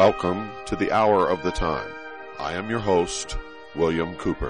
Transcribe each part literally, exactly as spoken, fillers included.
Welcome to the Hour of the Time. I am your host, William Cooper.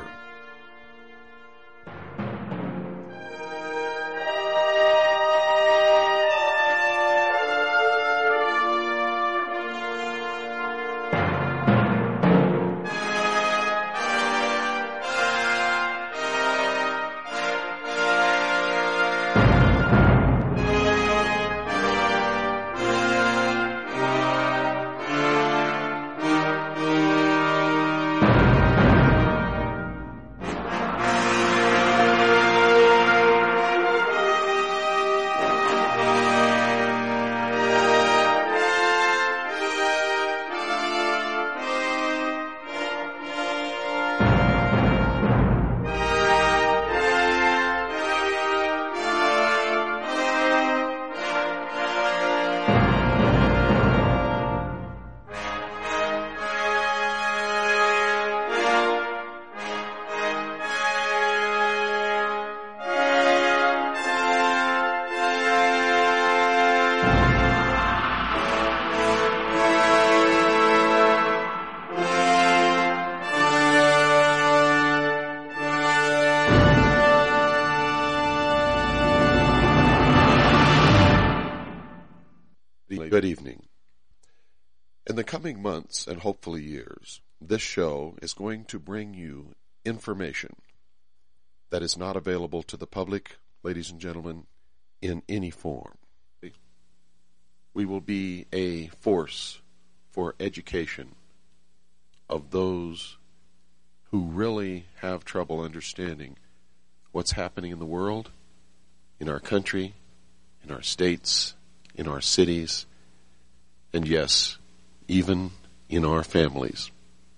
Good evening. In the coming months and hopefully years, this show is going to bring you information that is not available to the public, ladies and gentlemen, in any form. We will be a force for education of those who really have trouble understanding what's happening in the world, in our country, in our states, in our cities, and yes, even in our families.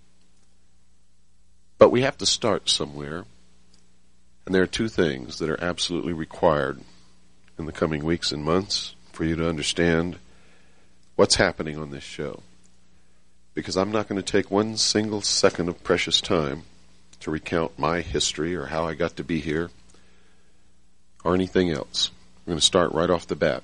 But we have to start somewhere, and there are two things that are absolutely required in the coming weeks and months for you to understand what's happening on this show. Because I'm not going to take one single second of precious time to recount my history or how I got to be here or anything else. I'm going to start right off the bat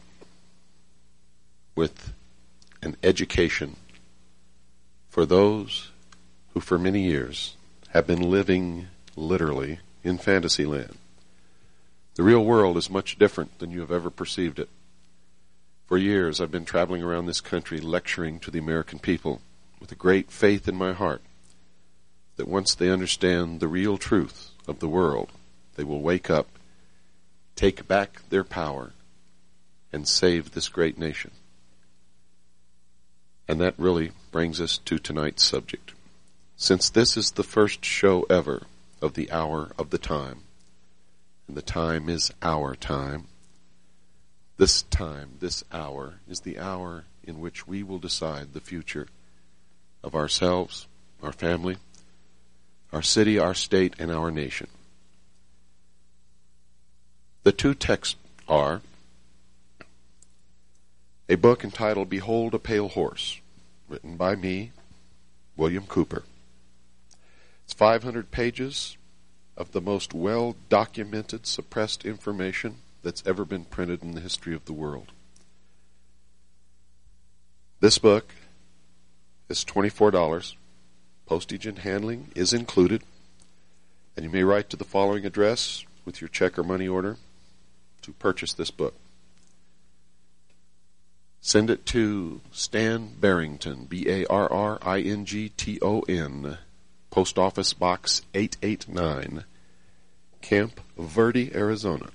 with an education for those who for many years have been living literally in fantasy land. The real world is much different than you have ever perceived it. For years I've been traveling around this country lecturing to the American people with a great faith in my heart that once they understand the real truth of the world, they will wake up, take back their power, and save this great nation. And that really brings us to tonight's subject. Since this is the first show ever of the Hour of the Time, and the time is our time, this time, this hour, is the hour in which we will decide the future of ourselves, our family, our city, our state, and our nation. The two texts are a book entitled Behold a Pale Horse, written by me, William Cooper. It's five hundred pages of the most well-documented, suppressed information that's ever been printed in the history of the world. This book is twenty-four dollars. Postage and handling is included. And you may write to the following address with your check or money order to purchase this book. Send it to Stan Barrington, B A R R I N G T O N, Post Office Box eight eight nine, Camp Verde, Arizona.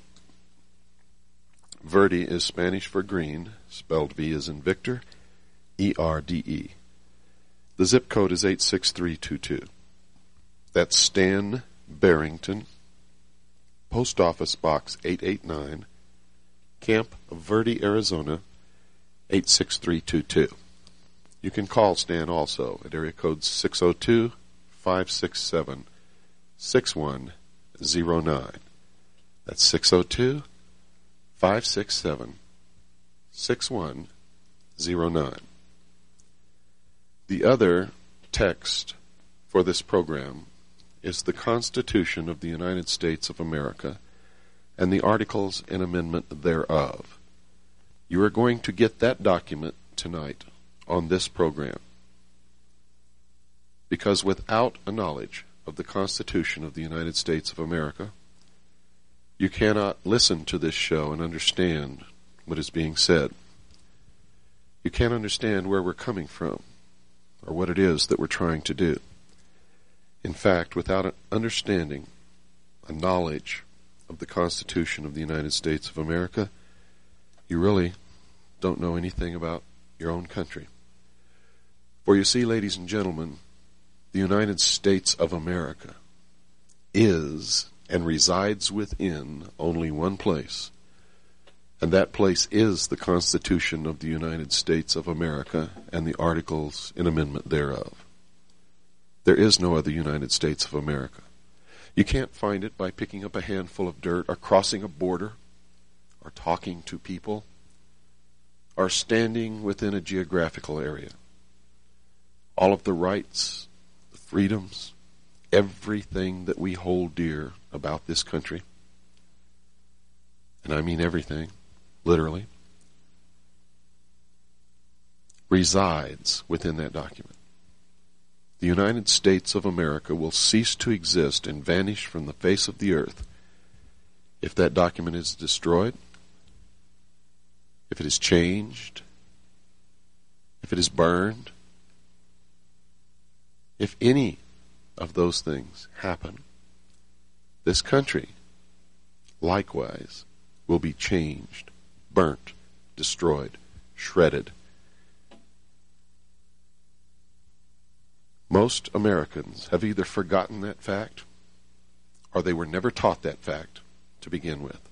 Verde is Spanish for green, spelled V as in Victor, E R D E. The zip code is eight six three two two. That's Stan Barrington, Post Office Box eight eight nine, Camp Verde, Arizona, eight six three two two. You can call Stan also at area code six oh two, five six seven, six one zero nine. That's six oh two, five six seven, six one zero nine. The other text for this program is the Constitution of the United States of America and the Articles and Amendment thereof. You are going to get that document tonight on this program. Because without a knowledge of the Constitution of the United States of America, you cannot listen to this show and understand what is being said. You can't understand where we're coming from or what it is that we're trying to do. In fact, without an understanding, a knowledge of the Constitution of the United States of America, you really don't know anything about your own country. For you see, ladies and gentlemen, the United States of America is and resides within only one place, and that place is the Constitution of the United States of America and the Articles in Amendment thereof. There is no other United States of America. You can't find it by picking up a handful of dirt or crossing a border or talking to people or standing within a geographical area. All of the rights, the freedoms, everything that we hold dear about this country, and I mean everything, literally, resides within that document. The United States of America will cease to exist and vanish from the face of the earth if that document is destroyed, if it is changed, if it is burned. If any of those things happen, this country, likewise, will be changed, burnt, destroyed, shredded. Most Americans have either forgotten that fact or they were never taught that fact to begin with.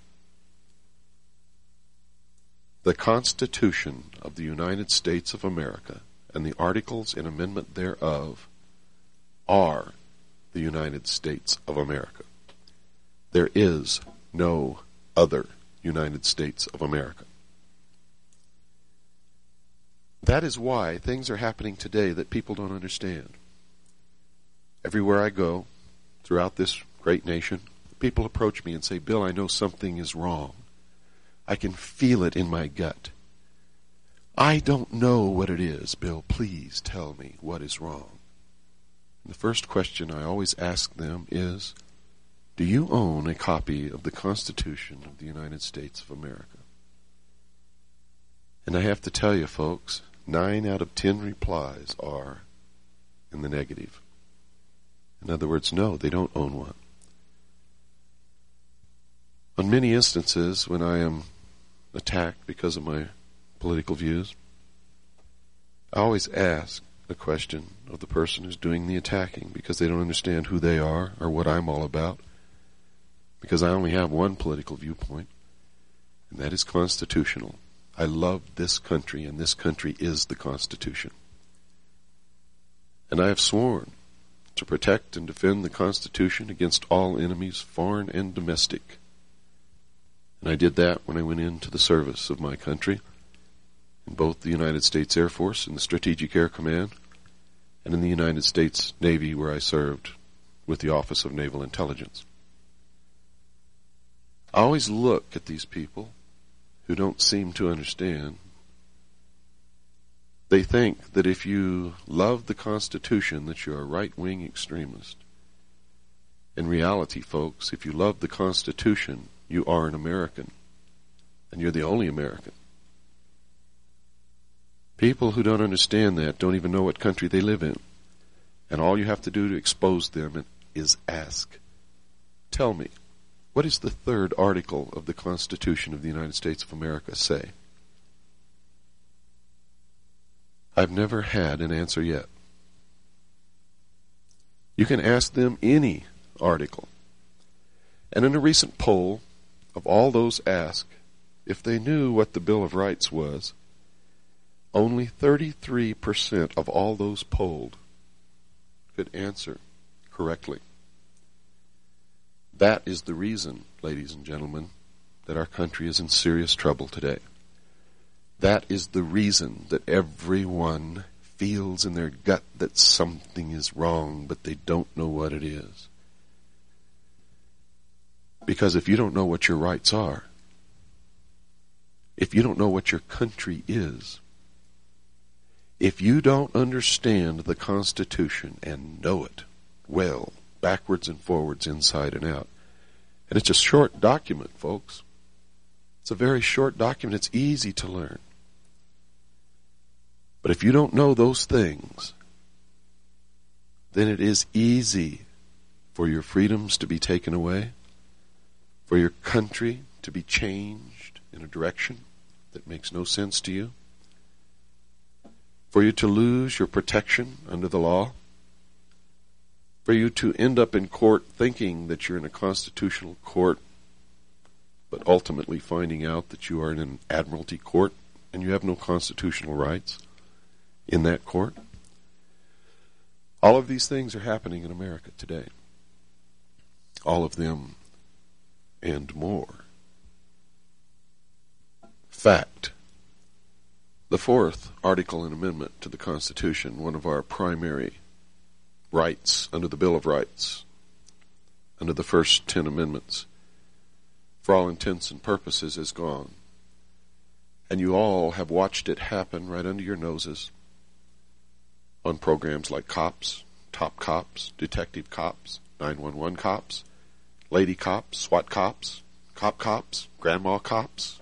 The Constitution of the United States of America and the Articles in Amendment thereof are the United States of America. There is no other United States of America. That is why things are happening today that people don't understand. Everywhere I go throughout this great nation, people approach me and say, "Bill, I know something is wrong. I can feel it in my gut. I don't know what it is. Bill, please tell me what is wrong." And the first question I always ask them is, do you own a copy of the Constitution of the United States of America? And I have to tell you, folks, nine out of ten replies are in the negative. In other words, no, they don't own one. On many instances, when I am attacked because of my political views, I always ask the question of the person who's doing the attacking, because they don't understand who they are or what I'm all about, because I only have one political viewpoint, and that is constitutional. I love this country, and this country is the Constitution. And I have sworn to protect and defend the Constitution against all enemies, foreign and domestic. And I did that when I went into the service of my country, in both the United States Air Force and the Strategic Air Command, and in the United States Navy, where I served with the Office of Naval Intelligence. I always look at these people who don't seem to understand. They think that if you love the Constitution, that you're a right-wing extremist. In reality, folks, if you love the Constitution, you are an American, and you're the only American. People who don't understand that don't even know what country they live in, and all you have to do to expose them is ask, tell me, what does the third article of the Constitution of the United States of America say? I've never had an answer yet. You can ask them any article. And in a recent poll of all those asked, if they knew what the Bill of Rights was, only thirty-three percent of all those polled could answer correctly. That is the reason, ladies and gentlemen, that our country is in serious trouble today. That is the reason that everyone feels in their gut that something is wrong, but they don't know what it is. Because if you don't know what your rights are, if you don't know what your country is, If you don't understand the Constitution and know it well, backwards and forwards, inside and out, and it's a short document, folks. It's a very short document. It's easy to learn. But if you don't know those things, then it is easy for your freedoms to be taken away, for your country to be changed in a direction that makes no sense to you, for you to lose your protection under the law, for you to end up in court thinking that you're in a constitutional court, but ultimately finding out that you are in an admiralty court and you have no constitutional rights in that court. All of these things are happening in America today. All of them and more. Fact. The fourth article and amendment to the Constitution, one of our primary rights under the Bill of Rights, under the first ten amendments, for all intents and purposes is gone. And you all have watched it happen right under your noses on programs like Cops, Top Cops, Detective Cops, nine one one Cops, Lady Cops, SWAT Cops, Cop Cops, Grandma Cops.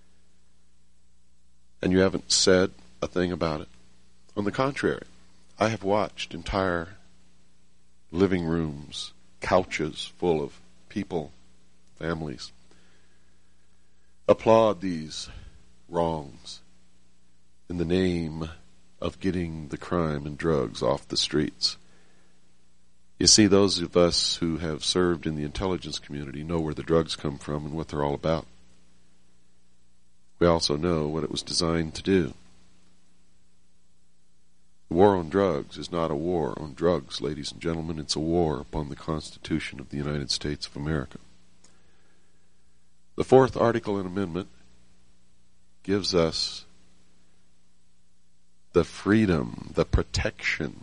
And you haven't said a thing about it. On the contrary, I have watched entire living rooms, couches full of people, families, applaud these wrongs in the name of getting the crime and drugs off the streets. You see, those of us who have served in the intelligence community know where the drugs come from and what they're all about. We also know what it was designed to do. The war on drugs is not a war on drugs, ladies and gentlemen. It's a war upon the Constitution of the United States of America. The fourth article and amendment gives us the freedom, the protection,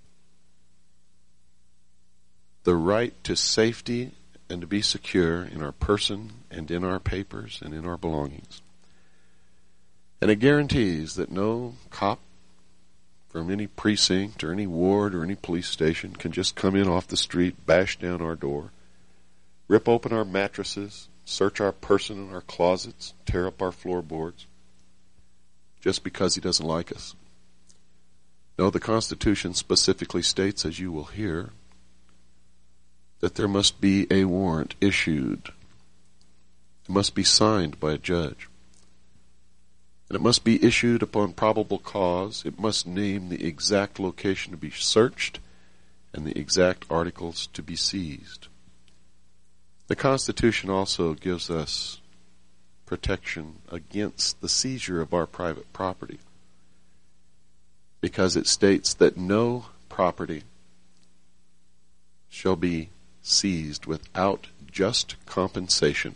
the right to safety and to be secure in our person and in our papers and in our belongings. And it guarantees that no cop from any precinct or any ward or any police station can just come in off the street, bash down our door, rip open our mattresses, search our person and our closets, tear up our floorboards, just because he doesn't like us. No, the Constitution specifically states, as you will hear, that there must be a warrant issued. It must be signed by a judge. And it must be issued upon probable cause. It must name the exact location to be searched and the exact articles to be seized. The Constitution also gives us protection against the seizure of our private property, because it states that no property shall be seized without just compensation.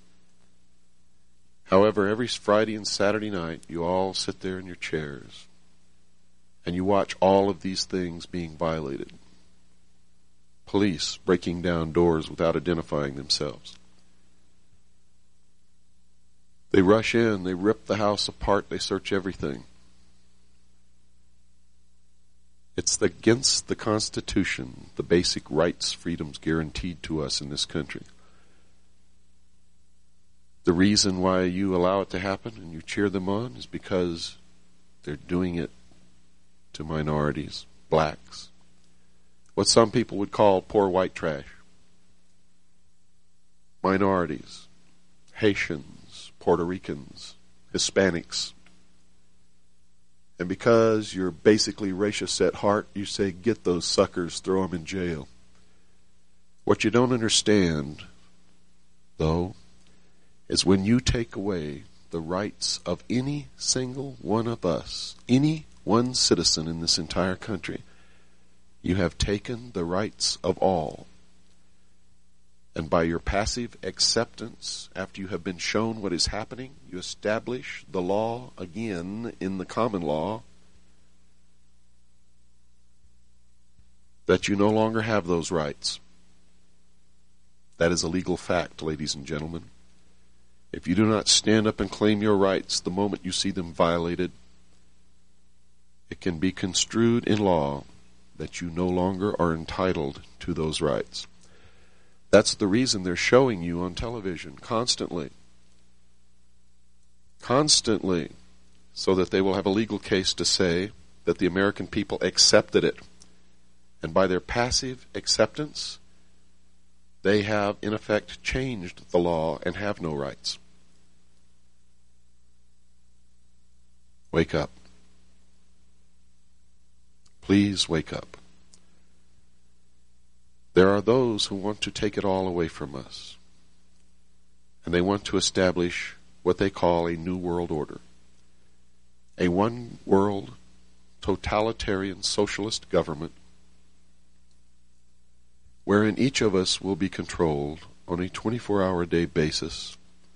However, every Friday and Saturday night, you all sit there in your chairs and you watch all of these things being violated. Police breaking down doors without identifying themselves. They rush in, they rip the house apart, they search everything. It's against the Constitution, the basic rights, freedoms guaranteed to us in this country. The reason why you allow it to happen and you cheer them on is because they're doing it to minorities, blacks, what some people would call poor white trash, minorities, Haitians, Puerto Ricans, Hispanics. And because you're basically racist at heart, you say, get those suckers, throw them in jail. What you don't understand, though, is when you take away the rights of any single one of us, any one citizen in this entire country, you have taken the rights of all. And by your passive acceptance, after you have been shown what is happening, you establish the law again in the common law that you no longer have those rights. That is a legal fact, ladies and gentlemen. If you do not stand up and claim your rights the moment you see them violated, it can be construed in law that you no longer are entitled to those rights. That's the reason they're showing you on television constantly. Constantly. So that they will have a legal case to say that the American people accepted it. And by their passive acceptance, they have, in effect, changed the law and have no rights. Wake up. Please wake up. There are those who want to take it all away from us. And they want to establish what they call a new world order. A one-world, totalitarian, socialist government wherein each of us will be controlled on a twenty-four hour a day basis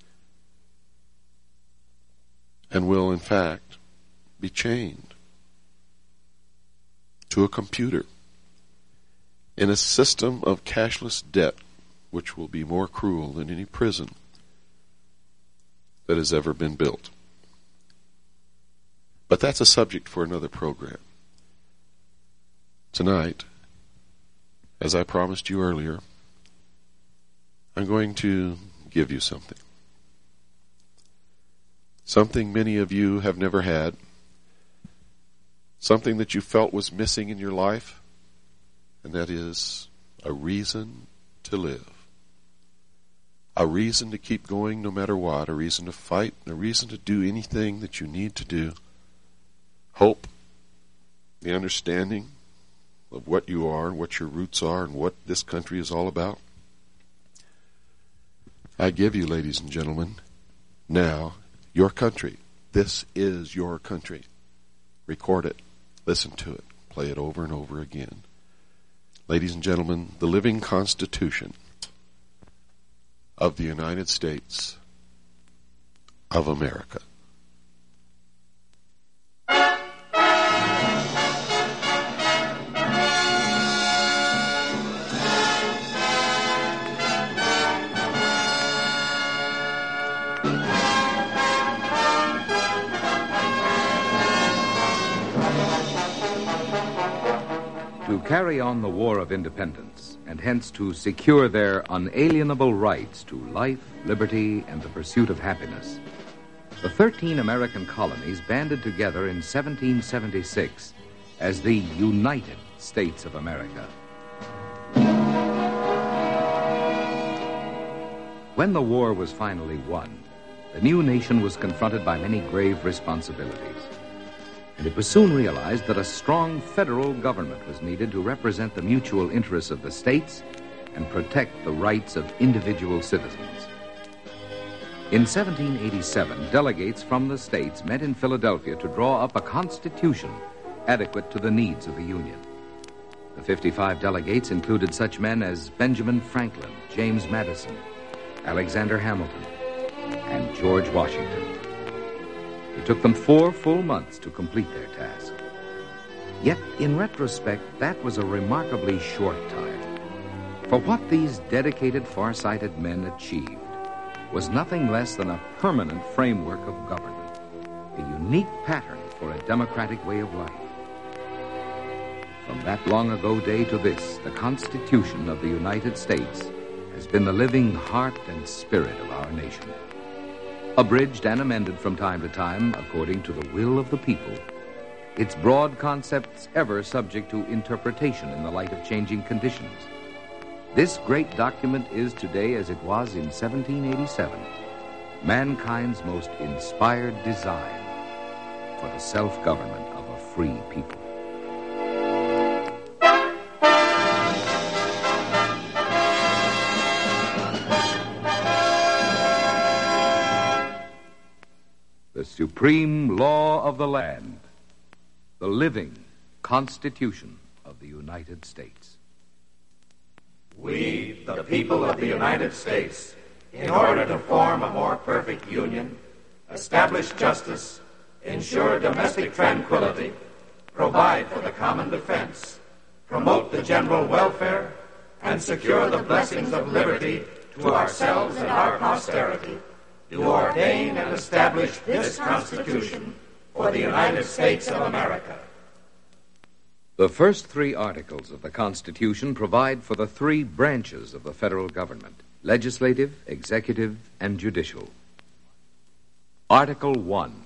and will, in fact, be chained to a computer in a system of cashless debt which will be more cruel than any prison that has ever been built. But that's a subject for another program. Tonight, as I promised you earlier, I'm going to give you something. Something many of you have never had. Something that you felt was missing in your life, and that is a reason to live. A reason to keep going no matter what, a reason to fight, a reason to do anything that you need to do. Hope, the understanding of what you are and what your roots are and what this country is all about. I give you, ladies and gentlemen, now your country. This is your country. Record it. Listen to it. Play it over and over again. Ladies and gentlemen, the living Constitution of the United States of America. To carry on the War of Independence, and hence to secure their unalienable rights to life, liberty, and the pursuit of happiness, the thirteen American colonies banded together in seventeen seventy-six as the United States of America. When the war was finally won, the new nation was confronted by many grave responsibilities. And it was soon realized that a strong federal government was needed to represent the mutual interests of the states and protect the rights of individual citizens. In seventeen eighty-seven, delegates from the states met in Philadelphia to draw up a constitution adequate to the needs of the Union. The fifty-five delegates included such men as Benjamin Franklin, James Madison, Alexander Hamilton, and George Washington. It took them four full months to complete their task. Yet, in retrospect, that was a remarkably short time. For what these dedicated, far-sighted men achieved was nothing less than a permanent framework of government, a unique pattern for a democratic way of life. From that long-ago day to this, the Constitution of the United States has been the living heart and spirit of our nation. Abridged and amended from time to time according to the will of the people, its broad concepts ever subject to interpretation in the light of changing conditions. This great document is today, as it was in seventeen eighty-seven, mankind's most inspired design for the self-government of a free people. The supreme law of the land, the living Constitution of the United States. We, the people of the United States, in order to form a more perfect union, establish justice, ensure domestic tranquility, provide for the common defense, promote the general welfare, and secure the blessings of liberty to ourselves and our posterity, do ordain and establish this Constitution for the United States of America. The first three articles of the Constitution provide for the three branches of the federal government: legislative, executive, and judicial. Article one.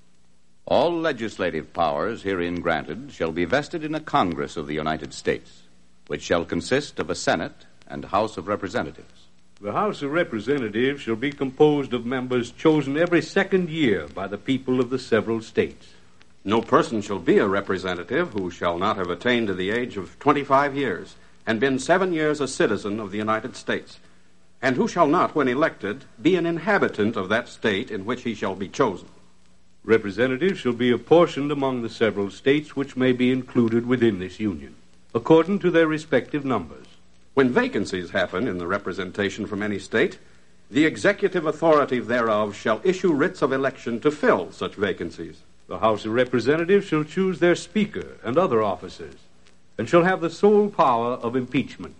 All legislative powers herein granted shall be vested in a Congress of the United States, which shall consist of a Senate and House of Representatives. The House of Representatives shall be composed of members chosen every second year by the people of the several states. No person shall be a representative who shall not have attained to the age of twenty-five years and been seven years a citizen of the United States, and who shall not, when elected, be an inhabitant of that state in which he shall be chosen. Representatives shall be apportioned among the several states which may be included within this union, according to their respective numbers. When vacancies happen in the representation from any state, the executive authority thereof shall issue writs of election to fill such vacancies. The House of Representatives shall choose their Speaker and other officers, and shall have the sole power of impeachment.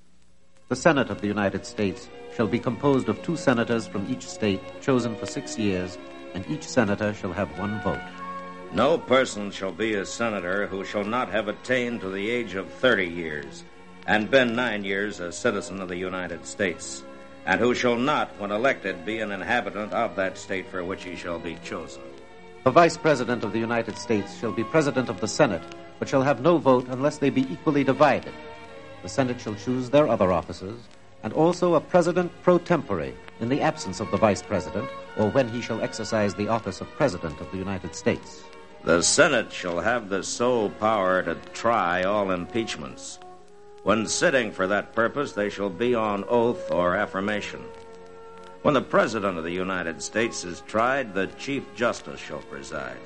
The Senate of the United States shall be composed of two senators from each state, chosen for six years, and each senator shall have one vote. No person shall be a senator who shall not have attained to the age of thirty years, and been nine years a citizen of the United States, and who shall not, when elected, be an inhabitant of that state for which he shall be chosen. The Vice President of the United States shall be President of the Senate, but shall have no vote unless they be equally divided. The Senate shall choose their other officers, and also a President pro tempore in the absence of the Vice President, or when he shall exercise the office of President of the United States. The Senate shall have the sole power to try all impeachments. When sitting for that purpose, they shall be on oath or affirmation. When the President of the United States is tried, the Chief Justice shall preside.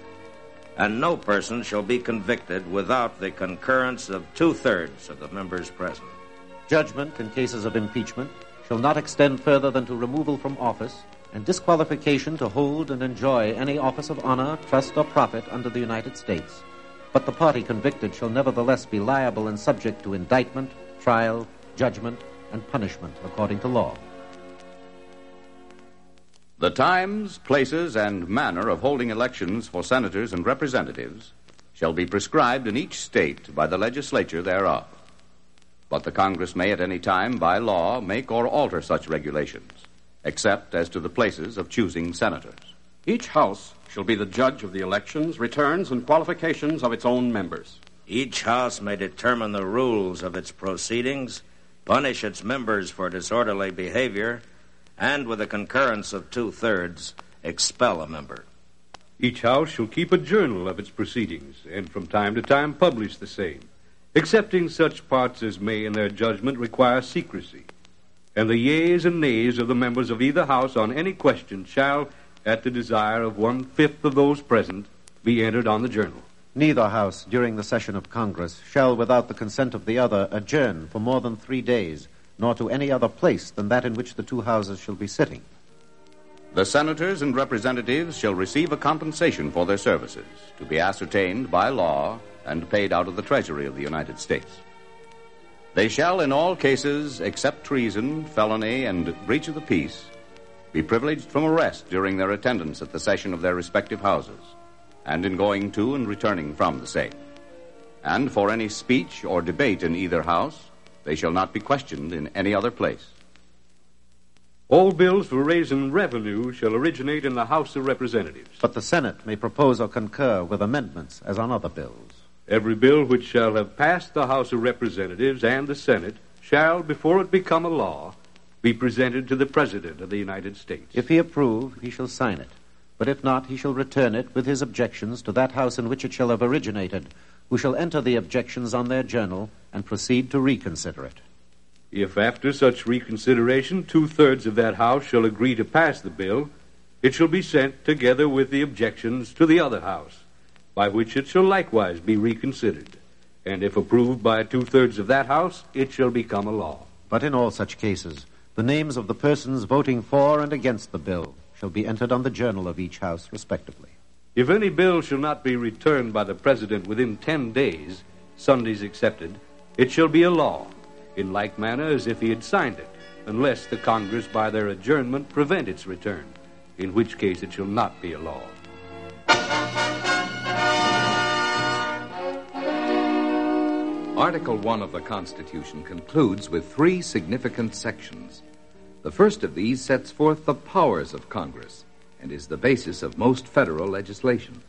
And no person shall be convicted without the concurrence of two-thirds of the members present. Judgment in cases of impeachment shall not extend further than to removal from office and disqualification to hold and enjoy any office of honor, trust, or profit under the United States. But the party convicted shall nevertheless be liable and subject to indictment, trial, judgment, and punishment according to law. The times, places, and manner of holding elections for senators and representatives shall be prescribed in each state by the legislature thereof. But the Congress may at any time, by law, make or alter such regulations, except as to the places of choosing senators. Each House shall be the judge of the elections, returns, and qualifications of its own members. Each House may determine the rules of its proceedings, punish its members for disorderly behavior, and with the concurrence of two-thirds, expel a member. Each House shall keep a journal of its proceedings, and from time to time publish the same, excepting such parts as may in their judgment require secrecy. And the yeas and nays of the members of either House on any question shall, at the desire of one-fifth of those present, be entered on the journal. Neither House, during the session of Congress, shall, without the consent of the other, adjourn for more than three days, nor to any other place than that in which the two houses shall be sitting. The senators and representatives shall receive a compensation for their services, to be ascertained by law and paid out of the Treasury of the United States. They shall, in all cases, except treason, felony, and breach of the peace, be privileged from arrest during their attendance at the session of their respective houses, and in going to and returning from the same. And for any speech or debate in either house, they shall not be questioned in any other place. All bills for raising revenue shall originate in the House of Representatives. But the Senate may propose or concur with amendments as on other bills. Every bill which shall have passed the House of Representatives and the Senate shall, before it become a law, be presented to the President of the United States. If he approve, he shall sign it. But if not, he shall return it with his objections to that House in which it shall have originated, who shall enter the objections on their journal and proceed to reconsider it. If after such reconsideration two-thirds of that House shall agree to pass the bill, it shall be sent together with the objections to the other House, by which it shall likewise be reconsidered. And if approved by two-thirds of that House, it shall become a law. But in all such cases, the names of the persons voting for and against the bill shall be entered on the journal of each House respectively. If any bill shall not be returned by the President within ten days, Sundays excepted, it shall be a law, in like manner as if he had signed it, unless the Congress by their adjournment prevent its return, in which case it shall not be a law. Article one of the Constitution concludes with three significant sections. The first of these sets forth the powers of Congress and is the basis of most federal legislation.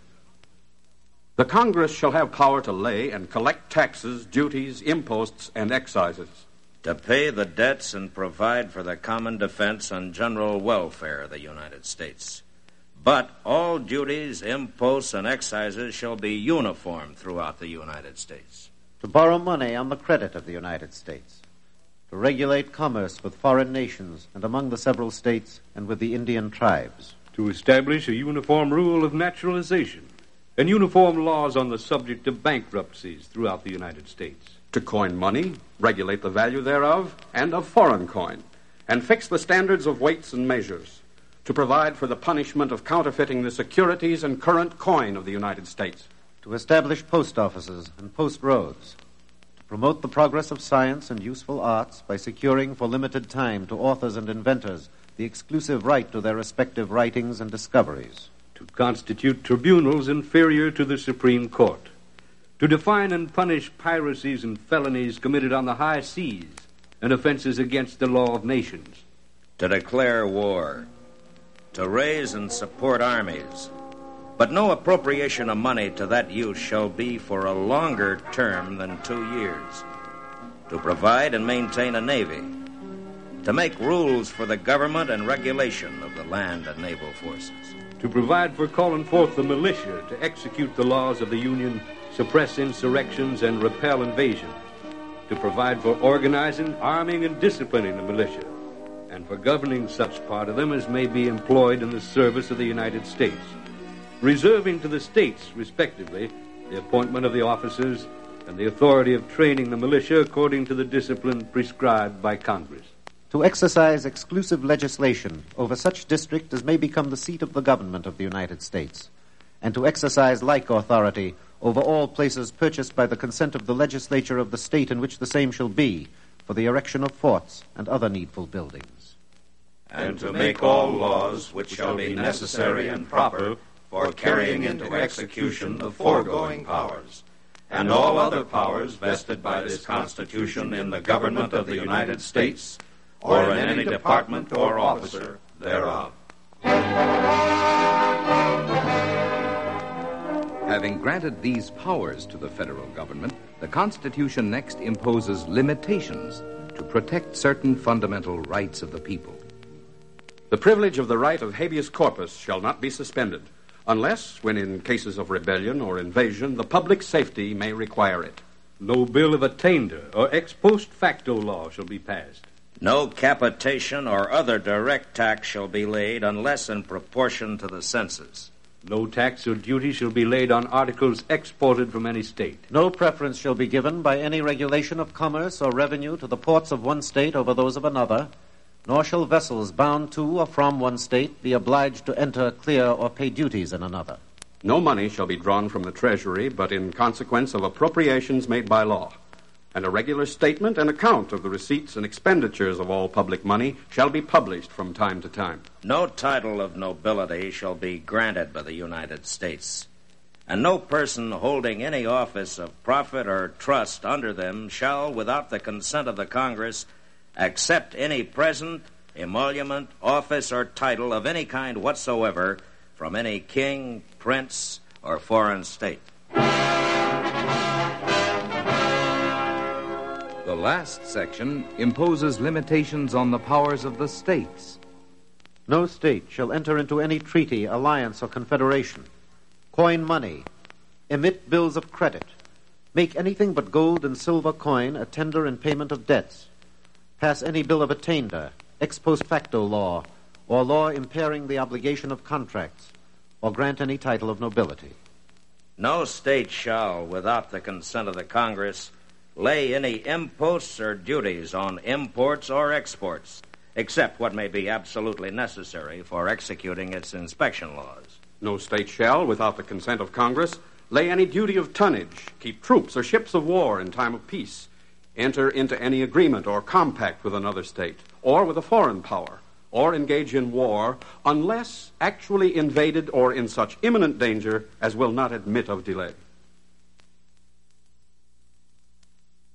The Congress shall have power to lay and collect taxes, duties, imposts, and excises, to pay the debts and provide for the common defense and general welfare of the United States. But all duties, imposts, and excises shall be uniform throughout the United States. To borrow money on the credit of the United States. To regulate commerce with foreign nations and among the several states and with the Indian tribes. To establish a uniform rule of naturalization and uniform laws on the subject of bankruptcies throughout the United States. To coin money, regulate the value thereof, and of foreign coin, and fix the standards of weights and measures. To provide for the punishment of counterfeiting the securities and current coin of the United States. To establish post offices and post roads. To promote the progress of science and useful arts by securing for limited time to authors and inventors the exclusive right to their respective writings and discoveries. To constitute tribunals inferior to the Supreme Court. To define and punish piracies and felonies committed on the high seas and offenses against the law of nations. To declare war. To raise and support armies. But no appropriation of money to that use shall be for a longer term than two years. To provide and maintain a navy. To make rules for the government and regulation of the land and naval forces. To provide for calling forth the militia to execute the laws of the Union, suppress insurrections, and repel invasion. To provide for organizing, arming, and disciplining the militia, and for governing such part of them as may be employed in the service of the United States, reserving to the states, respectively, the appointment of the officers and the authority of training the militia according to the discipline prescribed by Congress. To exercise exclusive legislation over such district as may become the seat of the government of the United States, and to exercise like authority over all places purchased by the consent of the legislature of the state in which the same shall be, for the erection of forts and other needful buildings. And to make all laws which shall be necessary and proper for carrying into execution the foregoing powers, and all other powers vested by this Constitution in the government of the United States, or in any department or officer thereof. Having granted these powers to the federal government, the Constitution next imposes limitations to protect certain fundamental rights of the people. The privilege of the right of habeas corpus shall not be suspended, unless, when in cases of rebellion or invasion, the public safety may require it. No bill of attainder or ex post facto law shall be passed. No capitation or other direct tax shall be laid unless in proportion to the census. No tax or duty shall be laid on articles exported from any state. No preference shall be given by any regulation of commerce or revenue to the ports of one state over those of another, nor shall vessels bound to or from one state be obliged to enter, clear, or pay duties in another. No money shall be drawn from the Treasury but in consequence of appropriations made by law, and a regular statement and account of the receipts and expenditures of all public money shall be published from time to time. No title of nobility shall be granted by the United States, and no person holding any office of profit or trust under them shall, without the consent of the Congress, accept any present, emolument, office, or title of any kind whatsoever from any king, prince, or foreign state. The last section imposes limitations on the powers of the states. No state shall enter into any treaty, alliance, or confederation, coin money, emit bills of credit, make anything but gold and silver coin a tender in payment of debts, pass any bill of attainder, ex post facto law, or law impairing the obligation of contracts, or grant any title of nobility. No state shall, without the consent of the Congress, lay any imposts or duties on imports or exports, except what may be absolutely necessary for executing its inspection laws. No state shall, without the consent of Congress, lay any duty of tonnage, keep troops or ships of war in time of peace, enter into any agreement or compact with another state, or with a foreign power, or engage in war, unless actually invaded or in such imminent danger as will not admit of delay.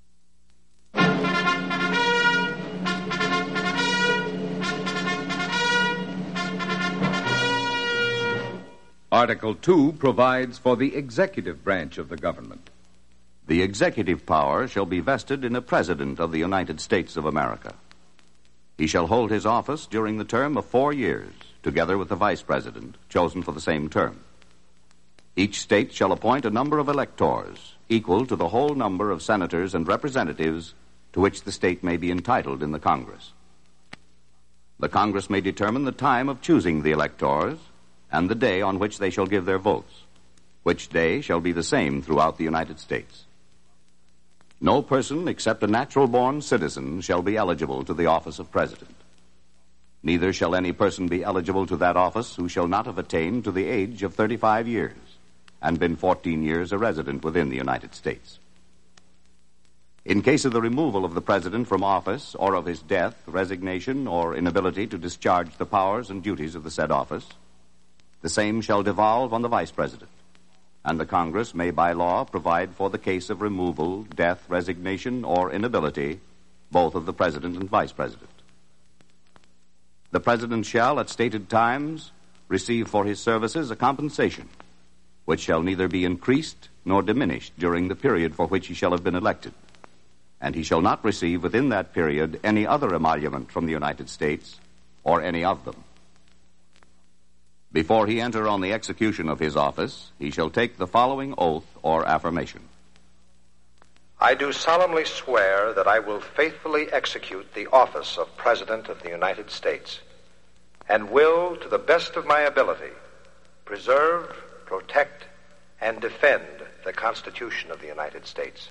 Article two provides for the executive branch of the government. The executive power shall be vested in a President of the United States of America. He shall hold his office during the term of four years, together with the Vice President, chosen for the same term. Each state shall appoint a number of electors equal to the whole number of senators and representatives to which the state may be entitled in the Congress. The Congress may determine the time of choosing the electors and the day on which they shall give their votes, which day shall be the same throughout the United States. No person except a natural-born citizen shall be eligible to the office of President. Neither shall any person be eligible to that office who shall not have attained to the age of thirty-five years and been fourteen years a resident within the United States. In case of the removal of the President from office or of his death, resignation, or inability to discharge the powers and duties of the said office, the same shall devolve on the Vice President, and the Congress may by law provide for the case of removal, death, resignation, or inability, both of the President and Vice President. The President shall, at stated times, receive for his services a compensation, which shall neither be increased nor diminished during the period for which he shall have been elected, and he shall not receive within that period any other emolument from the United States or any of them. Before he enter on the execution of his office, he shall take the following oath or affirmation. I do solemnly swear that I will faithfully execute the office of President of the United States and will, to the best of my ability, preserve, protect, and defend the Constitution of the United States.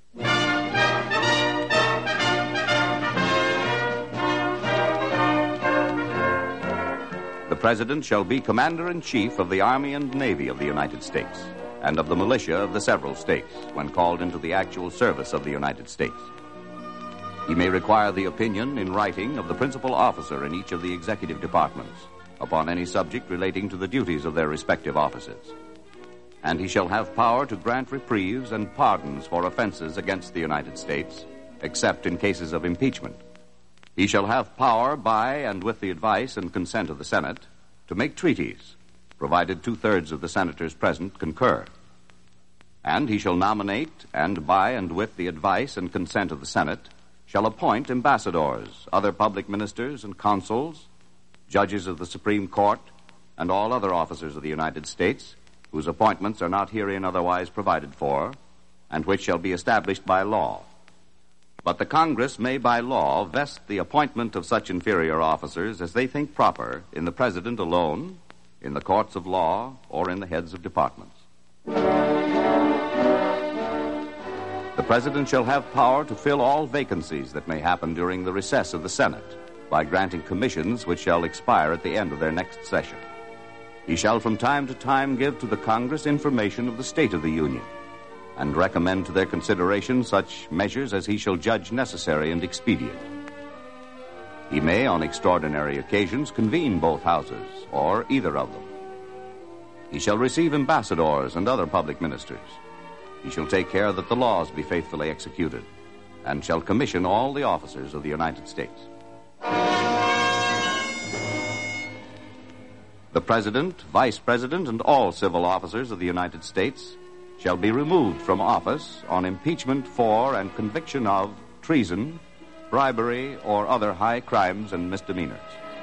The President shall be Commander-in-Chief of the Army and Navy of the United States and of the militia of the several states when called into the actual service of the United States. He may require the opinion in writing of the principal officer in each of the executive departments upon any subject relating to the duties of their respective offices. And he shall have power to grant reprieves and pardons for offenses against the United States, except in cases of impeachment. He shall have power by and with the advice and consent of the Senate to make treaties, provided two-thirds of the senators present concur. And he shall nominate, and by and with the advice and consent of the Senate, shall appoint ambassadors, other public ministers and consuls, judges of the Supreme Court, and all other officers of the United States, whose appointments are not herein otherwise provided for, and which shall be established by law. But the Congress may by law vest the appointment of such inferior officers as they think proper in the President alone, in the courts of law, or in the heads of departments. The President shall have power to fill all vacancies that may happen during the recess of the Senate by granting commissions which shall expire at the end of their next session. He shall from time to time give to the Congress information of the state of the Union and recommend to their consideration such measures as he shall judge necessary and expedient. He may, on extraordinary occasions, convene both houses, or either of them. He shall receive ambassadors and other public ministers. He shall take care that the laws be faithfully executed, and shall commission all the officers of the United States. The President, Vice President, and all civil officers of the United States shall be removed from office on impeachment for and conviction of treason, bribery, or other high crimes and misdemeanors.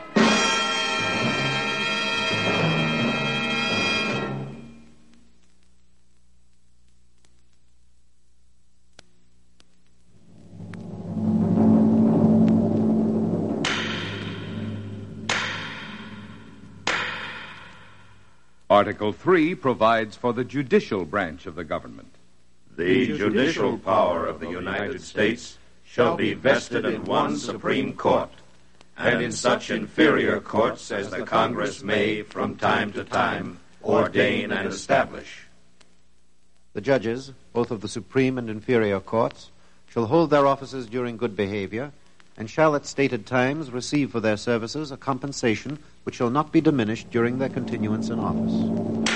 Article three provides for the judicial branch of the government. The judicial power of the United States shall be vested in one Supreme Court, and in such inferior courts as the Congress may, from time to time, ordain and establish. The judges, both of the Supreme and inferior courts, shall hold their offices during good behavior, and shall at stated times receive for their services a compensation which shall not be diminished during their continuance in office.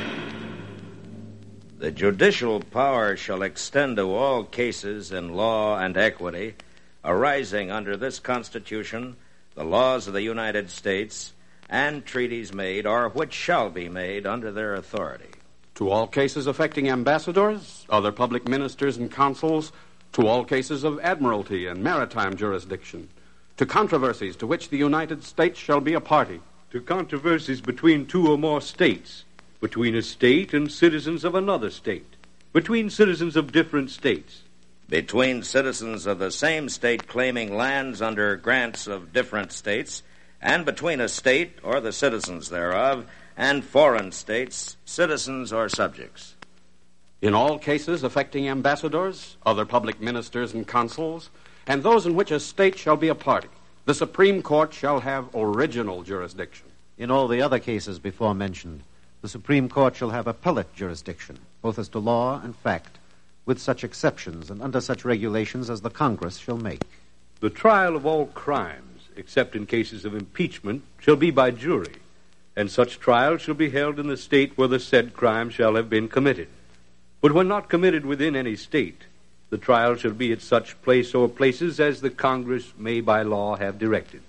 The judicial power shall extend to all cases in law and equity arising under this Constitution, the laws of the United States, and treaties made or which shall be made under their authority. To all cases affecting ambassadors, other public ministers and consuls, to all cases of admiralty and maritime jurisdiction, to controversies to which the United States shall be a party, to controversies between two or more states, between a state and citizens of another state, between citizens of different states, between citizens of the same state claiming lands under grants of different states, and between a state or the citizens thereof and foreign states, citizens or subjects. In all cases affecting ambassadors, other public ministers and consuls, and those in which a state shall be a party, the Supreme Court shall have original jurisdiction. In all the other cases before mentioned, the Supreme Court shall have appellate jurisdiction, both as to law and fact, with such exceptions and under such regulations as the Congress shall make. The trial of all crimes, except in cases of impeachment, shall be by jury, and such trial shall be held in the state where the said crime shall have been committed. But when not committed within any state, the trial shall be at such place or places as the Congress may by law have directed.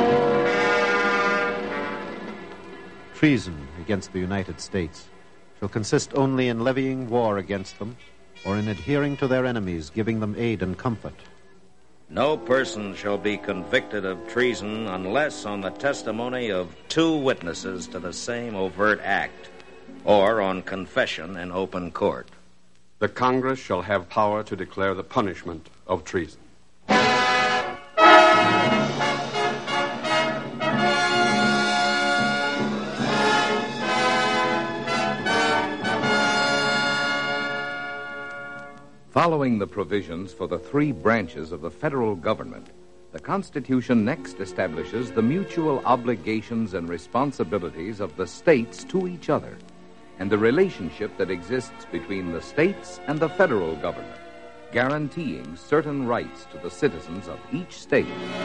Treason against the United States shall consist only in levying war against them or in adhering to their enemies, giving them aid and comfort. No person shall be convicted of treason unless on the testimony of two witnesses to the same overt act or on confession in open court. The Congress shall have power to declare the punishment of treason. Following the provisions for the three branches of the federal government, the Constitution next establishes the mutual obligations and responsibilities of the states to each other, and the relationship that exists between the states and the federal government, guaranteeing certain rights to the citizens of each state.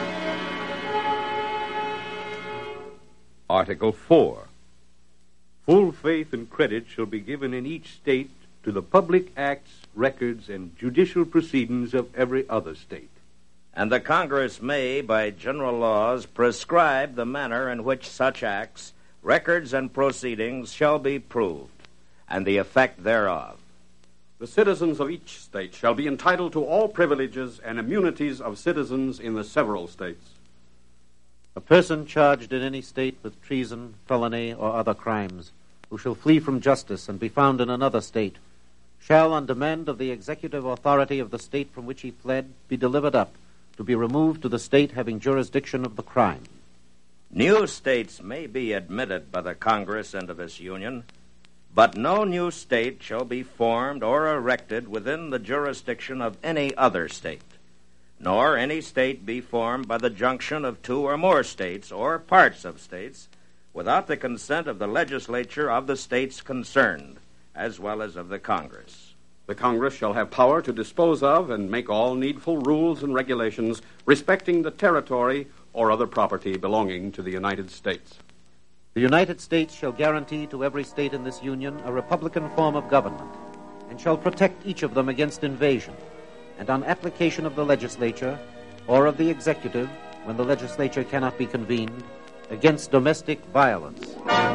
Article four. Full faith and credit shall be given in each state to the public acts, records, and judicial proceedings of every other state. And the Congress may, by general laws, prescribe the manner in which such acts, records, and proceedings shall be proved, and the effect thereof. The citizens of each state shall be entitled to all privileges and immunities of citizens in the several states. A person charged in any state with treason, felony, or other crimes, who shall flee from justice and be found in another state, shall, on demand of the executive authority of the state from which he fled, be delivered up, to be removed to the state having jurisdiction of the crime. New states may be admitted by the Congress into this Union, but no new state shall be formed or erected within the jurisdiction of any other state, nor any state be formed by the junction of two or more states or parts of states without the consent of the legislature of the states concerned, as well as of the Congress. The Congress shall have power to dispose of and make all needful rules and regulations respecting the territory or other property belonging to the United States. The United States shall guarantee to every state in this Union a republican form of government, and shall protect each of them against invasion, and on application of the legislature or of the executive, when the legislature cannot be convened, against domestic violence.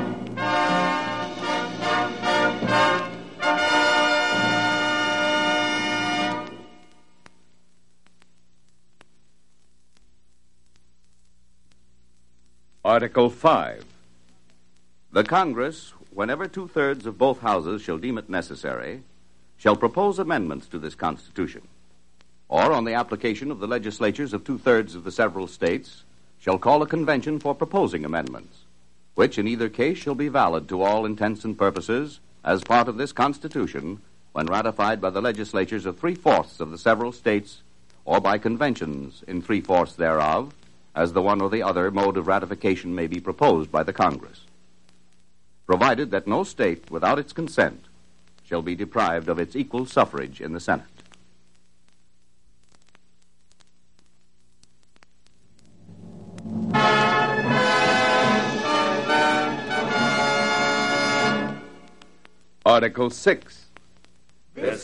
Article five. The Congress, whenever two-thirds of both houses shall deem it necessary, shall propose amendments to this Constitution, or on the application of the legislatures of two-thirds of the several states, shall call a convention for proposing amendments, which in either case shall be valid to all intents and purposes as part of this Constitution when ratified by the legislatures of three-fourths of the several states or by conventions in three-fourths thereof, as the one or the other mode of ratification may be proposed by the Congress, provided that no state, without its consent, shall be deprived of its equal suffrage in the Senate. Article six. This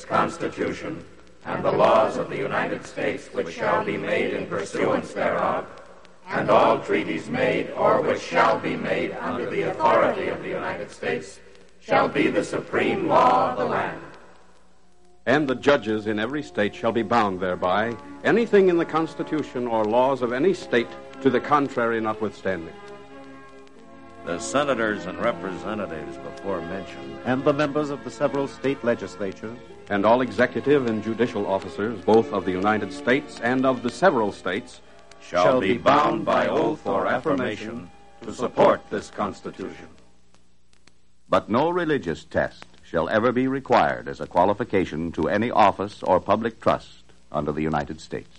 Constitution and the laws of the United States which shall be made in pursuance thereof and all treaties made or which shall be made under the authority of the United States shall be the supreme law of the land. And the judges in every state shall be bound thereby, anything in the Constitution or laws of any state to the contrary notwithstanding. The senators and representatives before mentioned, and the members of the several state legislatures, and all executive and judicial officers, both of the United States and of the several states, shall, shall be bound by oath or affirmation to support this Constitution. But no religious test shall ever be required as a qualification to any office or public trust under the United States.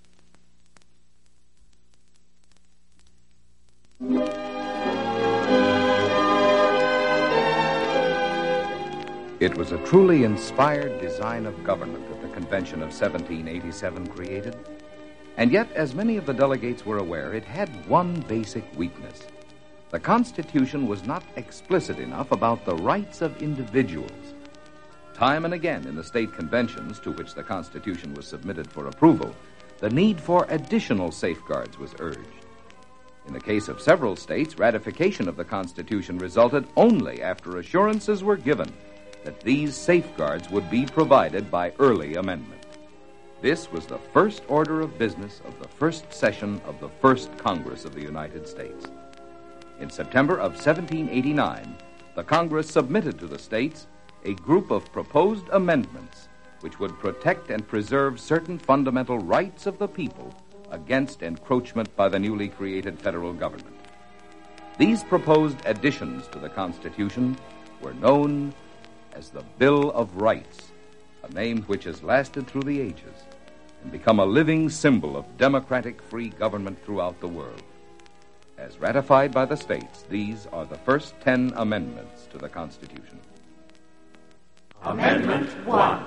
It was a truly inspired design of government that the Convention of seventeen eighty-seven created. And yet, as many of the delegates were aware, it had one basic weakness. The Constitution was not explicit enough about the rights of individuals. Time and again in the state conventions to which the Constitution was submitted for approval, the need for additional safeguards was urged. In the case of several states, ratification of the Constitution resulted only after assurances were given that these safeguards would be provided by early amendment. This was the first order of business of the first session of the First Congress of the United States. In September of seventeen eighty-nine, the Congress submitted to the states a group of proposed amendments which would protect and preserve certain fundamental rights of the people against encroachment by the newly created federal government. These proposed additions to the Constitution were known as the Bill of Rights, a name which has lasted through the ages and become a living symbol of democratic free government throughout the world. As ratified by the states, these are the first ten amendments to the Constitution. Amendment one.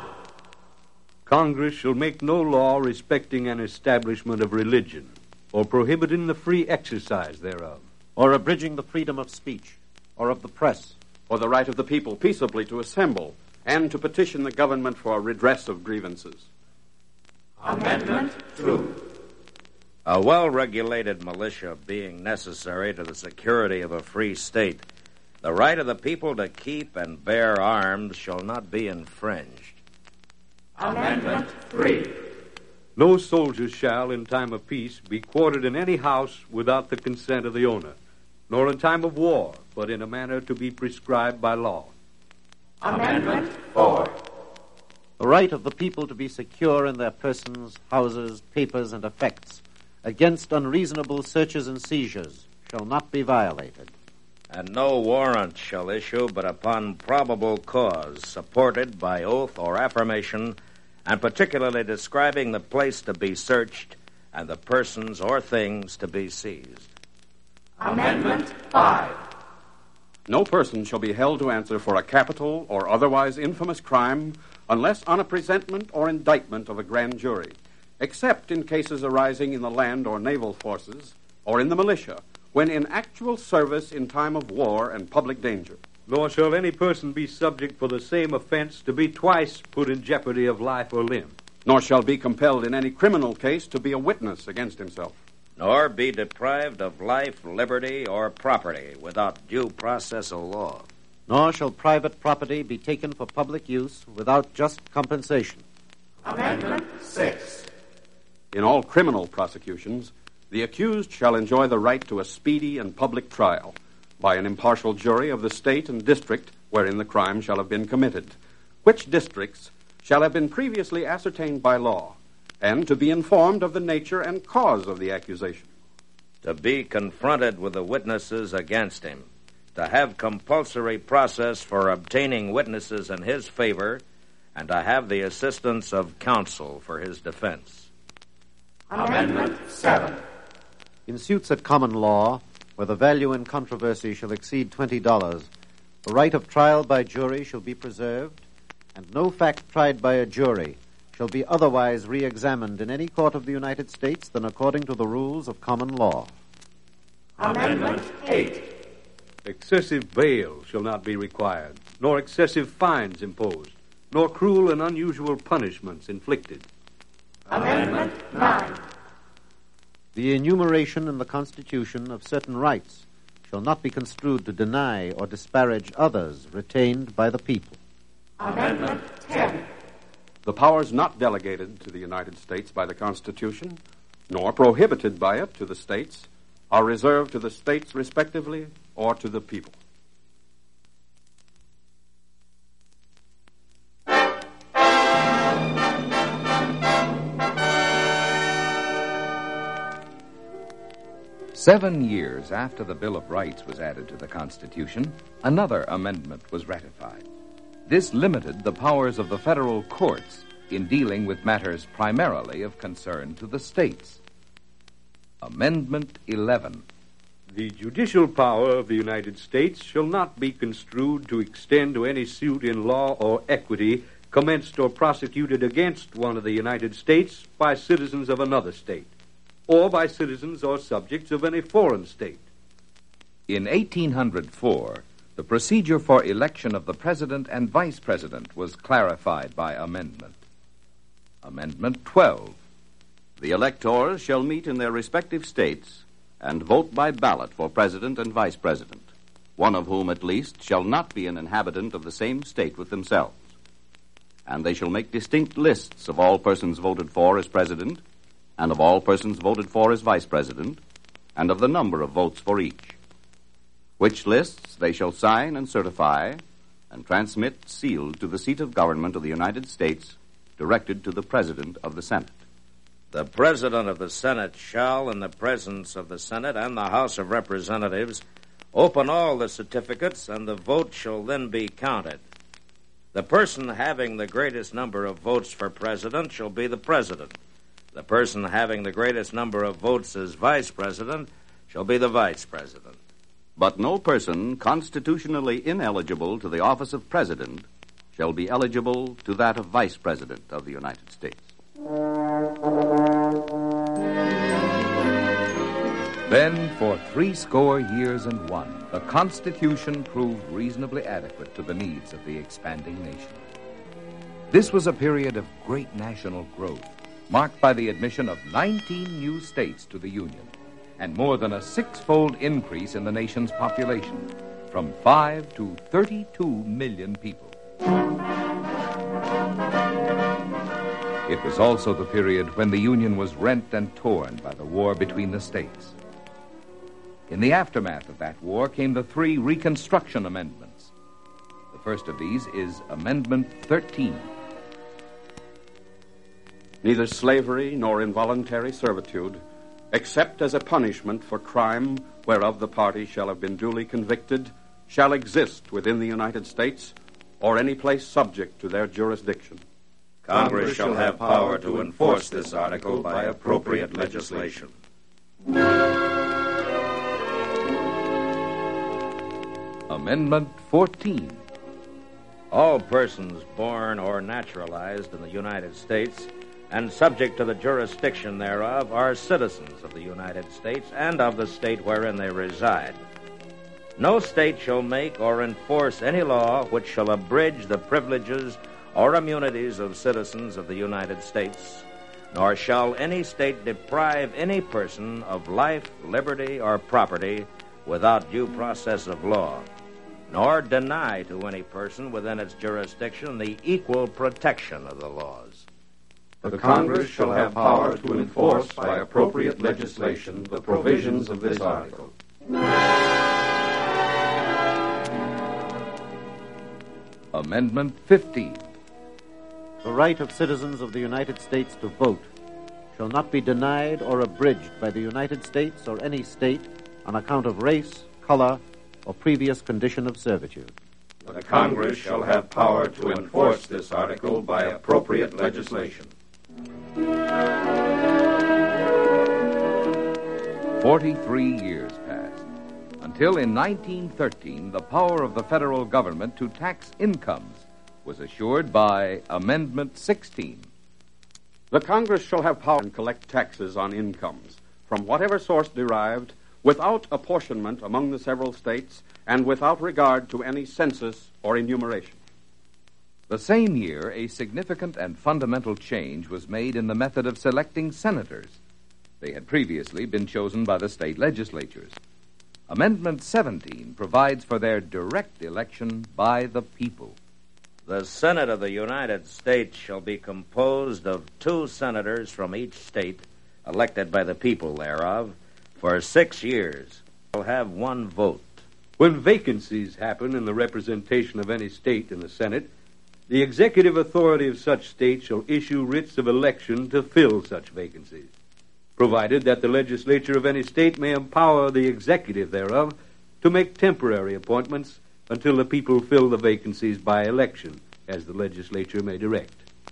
Congress shall make no law respecting an establishment of religion, or prohibiting the free exercise thereof, or abridging the freedom of speech, or of the press, or the right of the people peaceably to assemble and to petition the government for redress of grievances. Amendment two. A well-regulated militia being necessary to the security of a free state, the right of the people to keep and bear arms shall not be infringed. Amendment three. No soldiers shall, in time of peace, be quartered in any house without the consent of the owner, nor in time of war, but in a manner to be prescribed by law. Amendment four. The right of the people to be secure in their persons, houses, papers, and effects against unreasonable searches and seizures shall not be violated. And no warrant shall issue but upon probable cause, supported by oath or affirmation, and particularly describing the place to be searched and the persons or things to be seized. Amendment five. No person shall be held to answer for a capital or otherwise infamous crime unless on a presentment or indictment of a grand jury, except in cases arising in the land or naval forces or in the militia, when in actual service in time of war and public danger. Nor shall any person be subject for the same offense to be twice put in jeopardy of life or limb. Nor shall be compelled in any criminal case to be a witness against himself. Nor be deprived of life, liberty, or property without due process of law. Nor shall private property be taken for public use without just compensation. Amendment six. In all criminal prosecutions, the accused shall enjoy the right to a speedy and public trial by an impartial jury of the state and district wherein the crime shall have been committed, which districts shall have been previously ascertained by law, and to be informed of the nature and cause of the accusation. To be confronted with the witnesses against him, to have compulsory process for obtaining witnesses in his favor, and to have the assistance of counsel for his defense. Amendment seven. In suits at common law, where the value in controversy shall exceed twenty dollars, the right of trial by jury shall be preserved, and no fact tried by a jury shall be otherwise re-examined in any court of the United States than according to the rules of common law. Amendment eight. Excessive bail shall not be required, nor excessive fines imposed, nor cruel and unusual punishments inflicted. Amendment nine. The enumeration in the Constitution of certain rights shall not be construed to deny or disparage others retained by the people. Amendment ten. The powers not delegated to the United States by the Constitution, nor prohibited by it to the states, are reserved to the states respectively or to the people. Seven years after the Bill of Rights was added to the Constitution, another amendment was ratified. This limited the powers of the federal courts in dealing with matters primarily of concern to the states. Amendment eleven. The judicial power of the United States shall not be construed to extend to any suit in law or equity commenced or prosecuted against one of the United States by citizens of another state, or by citizens or subjects of any foreign state. In eighteen oh four, the procedure for election of the President and Vice President was clarified by amendment. Amendment twelve. The electors shall meet in their respective states and vote by ballot for President and Vice President, one of whom at least shall not be an inhabitant of the same state with themselves. And they shall make distinct lists of all persons voted for as President, and of all persons voted for as Vice President, and of the number of votes for each, which lists they shall sign and certify and transmit sealed to the seat of government of the United States, directed to the President of the Senate. The President of the Senate shall, in the presence of the Senate and the House of Representatives, open all the certificates, and the vote shall then be counted. The person having the greatest number of votes for President shall be the President. The person having the greatest number of votes as Vice President shall be the Vice President. But no person constitutionally ineligible to the office of President shall be eligible to that of Vice President of the United States. Then, for threescore years and one, the Constitution proved reasonably adequate to the needs of the expanding nation. This was a period of great national growth, marked by the admission of nineteen new states to the Union, and more than a six-fold increase in the nation's population, from five to thirty-two million people. It was also the period when the Union was rent and torn by the war between the states. In the aftermath of that war came the three Reconstruction Amendments. The first of these is Amendment thirteen. Neither slavery nor involuntary servitude, except as a punishment for crime whereof the party shall have been duly convicted, shall exist within the United States or any place subject to their jurisdiction. Congress shall have power to enforce this article by appropriate legislation. Amendment fourteen. All persons born or naturalized in the United States and subject to the jurisdiction thereof are citizens of the United States and of the state wherein they reside. No state shall make or enforce any law which shall abridge the privileges or immunities of citizens of the United States, nor shall any state deprive any person of life, liberty, or property without due process of law, nor deny to any person within its jurisdiction the equal protection of the laws. The Congress shall have power to enforce by appropriate legislation the provisions of this article. Amendment fifteen. The right of citizens of the United States to vote shall not be denied or abridged by the United States or any state on account of race, color, or previous condition of servitude. The Congress shall have power to enforce this article by appropriate legislation. Forty-three years passed, until in nineteen thirteen the power of the federal government to tax incomes was assured by Amendment sixteen. The Congress shall have power to collect taxes on incomes from whatever source derived, without apportionment among the several states, and without regard to any census or enumeration. The same year, a significant and fundamental change was made in the method of selecting senators. They had previously been chosen by the state legislatures. Amendment seventeen provides for their direct election by the people. The Senate of the United States shall be composed of two senators from each state, elected by the people thereof, for six years. Will have one vote. When vacancies happen in the representation of any state in the Senate, the executive authority of such state shall issue writs of election to fill such vacancies, provided that the legislature of any state may empower the executive thereof to make temporary appointments until the people fill the vacancies by election, as the legislature may direct.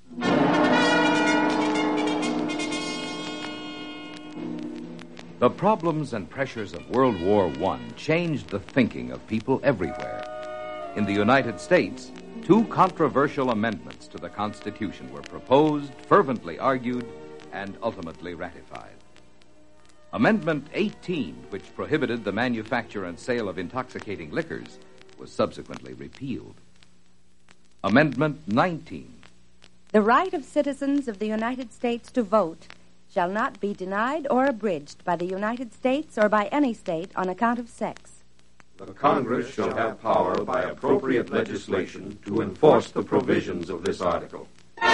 The problems and pressures of World War One changed the thinking of people everywhere. In the United States, two controversial amendments to the Constitution were proposed, fervently argued, and ultimately ratified. Amendment eighteen, which prohibited the manufacture and sale of intoxicating liquors, was subsequently repealed. Amendment nineteen. The right of citizens of the United States to vote shall not be denied or abridged by the United States or by any state on account of sex. The Congress shall have power by appropriate legislation to enforce the provisions of this article.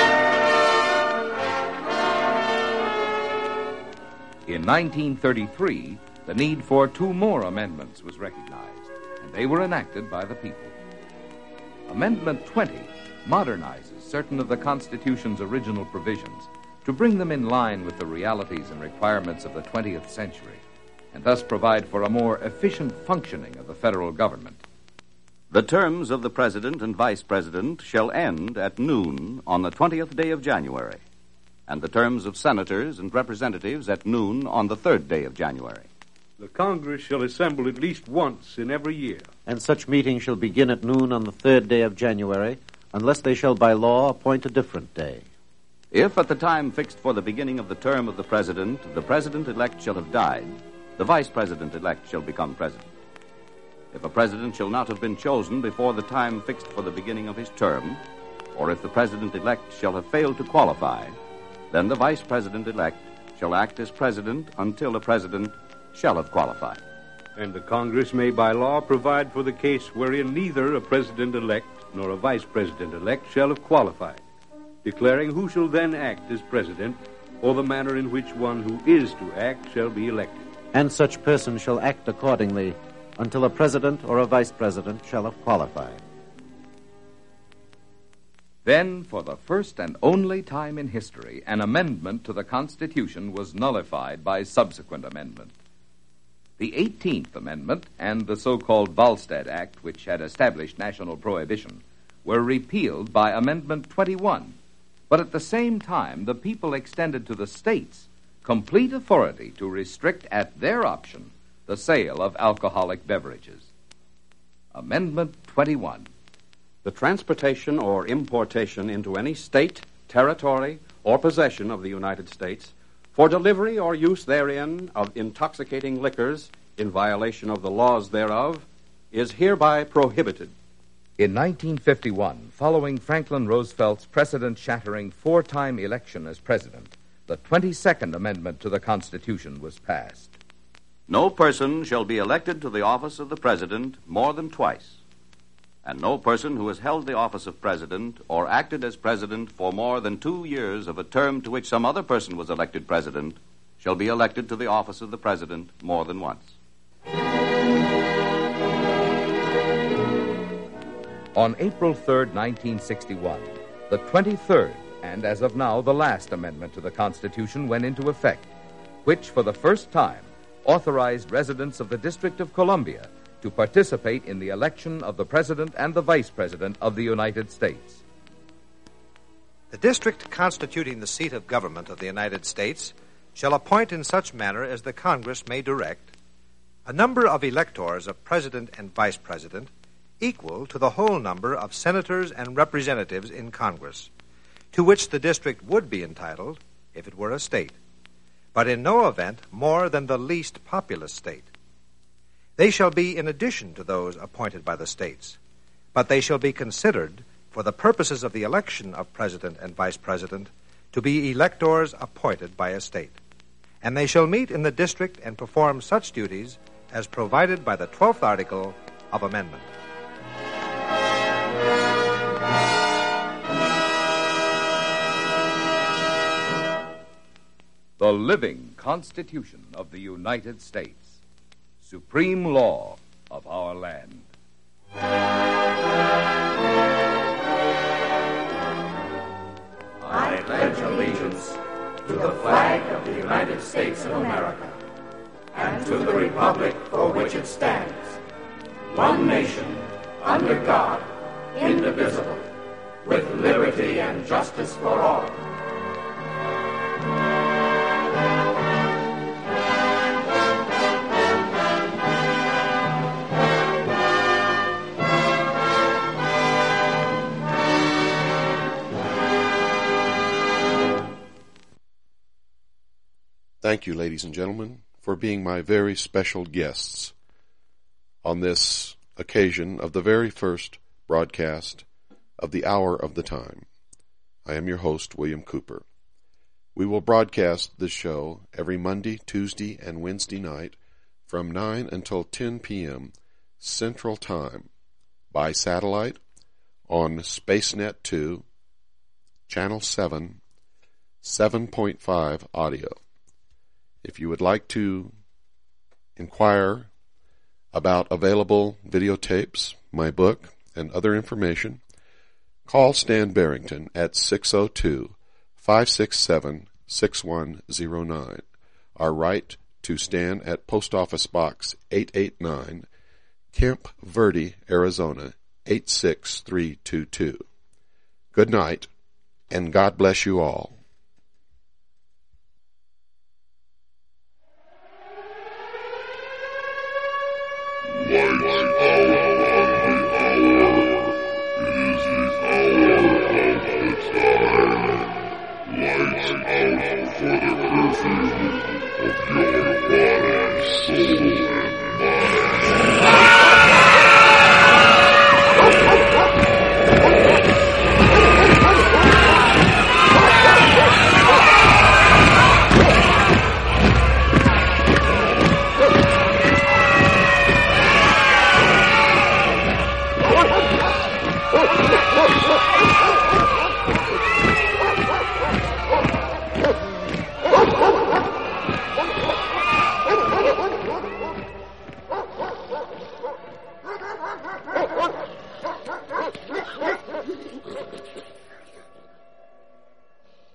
In nineteen thirty-three, the need for two more amendments was recognized, and they were enacted by the people. Amendment twenty modernizes certain of the Constitution's original provisions to bring them in line with the realities and requirements of the twentieth century, and thus provide for a more efficient functioning of the federal government. The terms of the President and Vice President shall end at noon on the twentieth day of January, and the terms of Senators and Representatives at noon on the third day of January. The Congress shall assemble at least once in every year. And such meeting shall begin at noon on the third day of January, unless they shall by law appoint a different day. If at the time fixed for the beginning of the term of the President, the President-elect shall have died, the Vice President-elect shall become President. If a President shall not have been chosen before the time fixed for the beginning of his term, or if the President-elect shall have failed to qualify, then the Vice President-elect shall act as President until the President shall have qualified. And the Congress may by law provide for the case wherein neither a President-elect nor a Vice President-elect shall have qualified, declaring who shall then act as President, or the manner in which one who is to act shall be elected. And such person shall act accordingly until a President or a Vice President shall have qualified. Then, for the first and only time in history, an amendment to the Constitution was nullified by subsequent amendment. The eighteenth Amendment and the so-called Volstead Act, which had established national prohibition, were repealed by Amendment twenty-one. But at the same time, the people extended to the states complete authority to restrict at their option the sale of alcoholic beverages. Amendment twenty-one. The transportation or importation into any state, territory, or possession of the United States for delivery or use therein of intoxicating liquors in violation of the laws thereof is hereby prohibited. In nineteen fifty-one, following Franklin Roosevelt's precedent-shattering four-time election as president, the twenty-second Amendment to the Constitution was passed. No person shall be elected to the office of the President more than twice, and no person who has held the office of President or acted as President for more than two years of a term to which some other person was elected President shall be elected to the office of the President more than once. On April third, nineteen sixty-one, the twenty-third, and as of now the last amendment to the Constitution went into effect, which for the first time authorized residents of the District of Columbia to participate in the election of the President and the Vice President of the United States. The district constituting the seat of government of the United States shall appoint in such manner as the Congress may direct a number of electors of President and Vice President equal to the whole number of senators and representatives in Congress, to which the district would be entitled if it were a state, but in no event more than the least populous state. They shall be in addition to those appointed by the states, but they shall be considered, for the purposes of the election of President and Vice President, to be electors appointed by a state. and they shall meet in the district and perform such duties as provided by the twelfth article of amendment. The living Constitution of the United States, supreme law of our land. I pledge allegiance to the flag of the United States of America and to the republic for which it stands, one nation, under God, indivisible, with liberty and justice for all. Thank you, ladies and gentlemen, for being my very special guests on this occasion of the very first broadcast of the Hour of the Time. I am your host, William Cooper. We will broadcast this show every Monday, Tuesday, and Wednesday night from nine until ten p.m. Central Time by satellite on SpaceNet two, Channel seven, seven point five audio. If you would like to inquire about available videotapes, my book, and other information, call Stan Barrington at six oh two, five six seven, six one oh nine. Or write to Stan at Post Office Box eight eighty-nine, Camp Verde, Arizona eight six three two two. Good night, and God bless you all. Lights out on the hour. It is the hour of the time. Lights out for the curfew of your body, soul,